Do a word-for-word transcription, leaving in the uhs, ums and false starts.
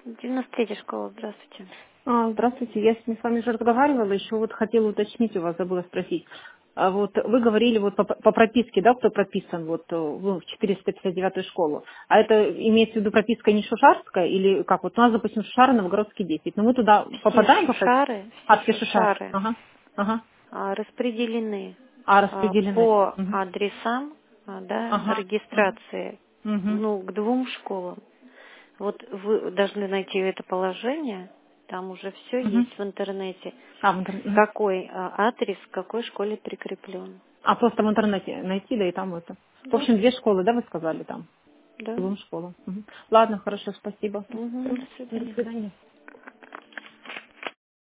девяносто третья школа, здравствуйте. А, Здравствуйте, я с вами уже разговаривала, еще вот хотела уточнить у вас, забыла спросить. А вот вы говорили вот по, по прописке, да, кто прописан вот э, ну, в четыреста пятьдесят девятую школу. А это имеется в виду прописка не шушарская или как? Вот у нас, допустим, Шушара, Новгородский десять. Но мы туда Все попадаем по прописке? шушары, А, все все Шушары. шушары Ага, ага. а, распределены А, а, распределены. по Мгм. адресам, а, да, Ага. Мгм. регистрации, Мгм. ну, к двум школам. Вот вы должны найти это положение, там уже все Мгм. есть в интернете. А, в интернете. Мгм. Какой а, адрес к какой школе прикреплен. А просто в интернете найти, да, и там это. В Да, общем, две школы, да, вы сказали там? да. Двум школам. Мгм. Ладно, хорошо, спасибо. Мгм, Всё. до До свидания. свидания.